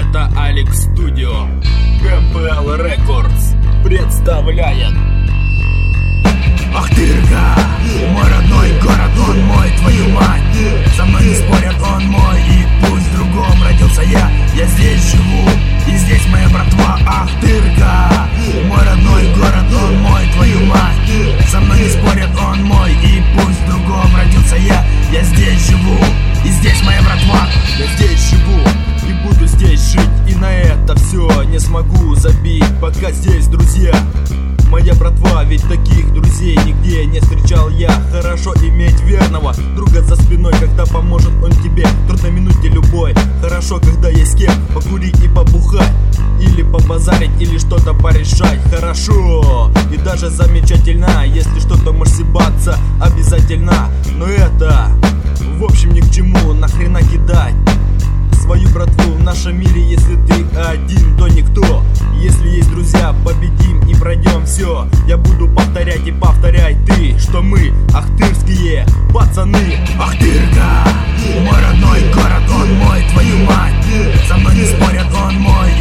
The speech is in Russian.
Это Алекс Студио. МПЛ Рекордс представляет. Ахтырка, мой родной город, он мой, твою мать. Со мной не спорят, он мой, и пусть в другом родился я здесь живу, и здесь моя братва. Ахтырка, мой родной город, он мой, твою мать. Со мной не спорят, он мой, и пусть в другом родился я здесь живу, и здесь моя братва. Я здесь живу и буду здесь жить, и на это все не смогу забить, пока здесь друзья. Моя братва, ведь таких друзей нигде не встречал я. Хорошо иметь верного друга за спиной, когда поможет он тебе в трудной минуте любой. Хорошо, когда есть с кем покурить и побухать, или побазарить, или что-то порешать. Хорошо и даже замечательно, если что-то можешь съебаться обязательно. Но это, в общем, ни к чему, нахрена кидать свою братву в нашем мире. Если ты один, то никто. Если есть друзья, победим и пройдем все. Я буду повторять и повторять ты, что мы ахтырские пацаны. Ахтырка, мой родной город, он мой, твою мать. Со мной не спорят, он мой,